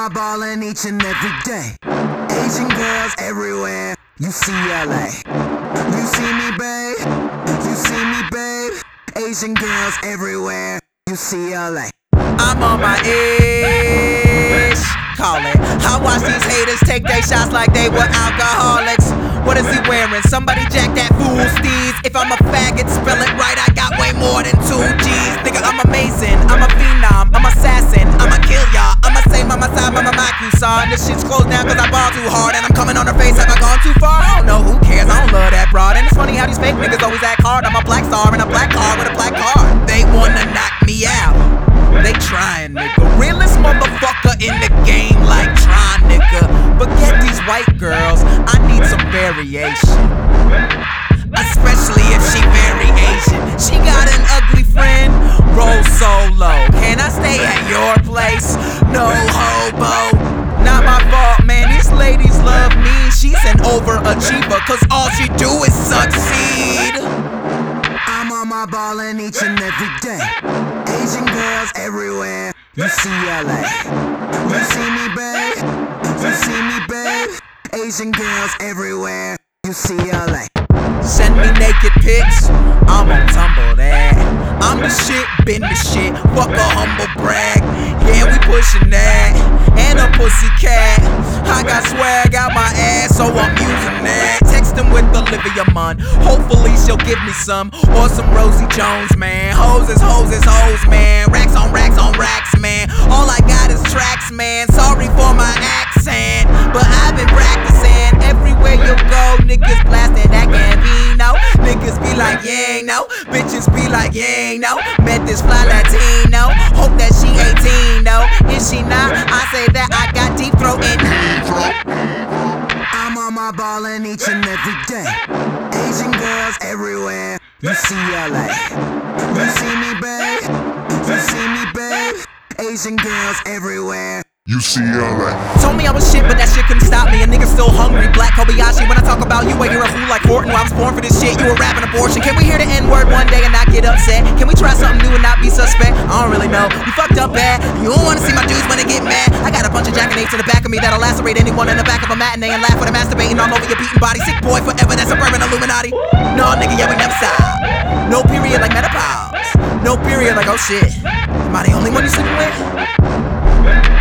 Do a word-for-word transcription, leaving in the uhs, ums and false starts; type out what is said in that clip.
my ballin' each and every day. Asian girls everywhere, U C L A. You see me, babe? You see me, babe? Asian girls everywhere, U C L A. I'm on my ish, call it. I watch these haters take their shots like they were alcoholics. What is he wearing? Somebody jack that fool steez. If I'm a faggot, spell it right, I got way more than two G's. Nigga, I'm amazing, I'm a phenom, I'm assassin, I'ma kill y'all, I'ma say mama side, mama Makusan. This shit's closed down cause I ball too hard and I'm coming on her face, have I gone too far? I don't know, who cares, I don't love that broad. And it's funny how these fake niggas always act hard. I'm a black star in a black car with a black card. They wanna knock me out, they trying, nigga. Realest motherfucker in the game like Tron, nigga. Forget these white girls, I need some variation, especially if she very Asian. She got an ugly friend, roll solo. Can I stay at your place? No hobo. Not my fault, man, these ladies love me. She's an overachiever, cause all she do is succeed. I'm on my ballin' each and every day. Asian girls everywhere, U C L A. You see me, babe? You see me, babe? Asian girls everywhere, U C L A. Send me naked pics, I'm on Tumble that. I'm the shit, been the shit, fuck a humble brag. Yeah, we pushin' that, and a pussy cat. I got swag out my ass, so I'm using that. Textin' with Olivia Munn, hopefully she'll give me some. Or some Rosie Jones, man. Hoes is hoes is hoes, man. Racks on racks on racks, man. All I got is tracks, man. Sorry for my accent, but I've been practicing. Everywhere you go, niggas blasting that Gambino. Niggas be like, yeah, no. Bitches be like, yeah, no. Met this fly Latino. Hope that she eighteen, though. If she not, I say that I got deep throat in. I'm on my ballin' each and every day. Asian girls everywhere, U C L A. You see me, babe? You see me, babe? Asian girls everywhere, U C L A. Told me I was shit, but that shit couldn't stop me. A nigga still hungry, Black Kobayashi. When I talk about you, wait, you're a fool like Horton. Well, I was born for this shit, you a rapping abortion. Can we hear the N-word one day and not get upset? Can we try something new and not be suspect? I don't really know, you fucked up bad. You don't wanna see my dudes when they get mad. I got a bunch of jackanapes in the back of me that'll lacerate anyone in the back of a matinee and laugh when I'm masturbating all over your beaten body. Sick boy forever, that's suburban Illuminati. No, nigga, yeah, we never stop. No period like menopause. No period like, oh shit, am I the only one you sleeping with?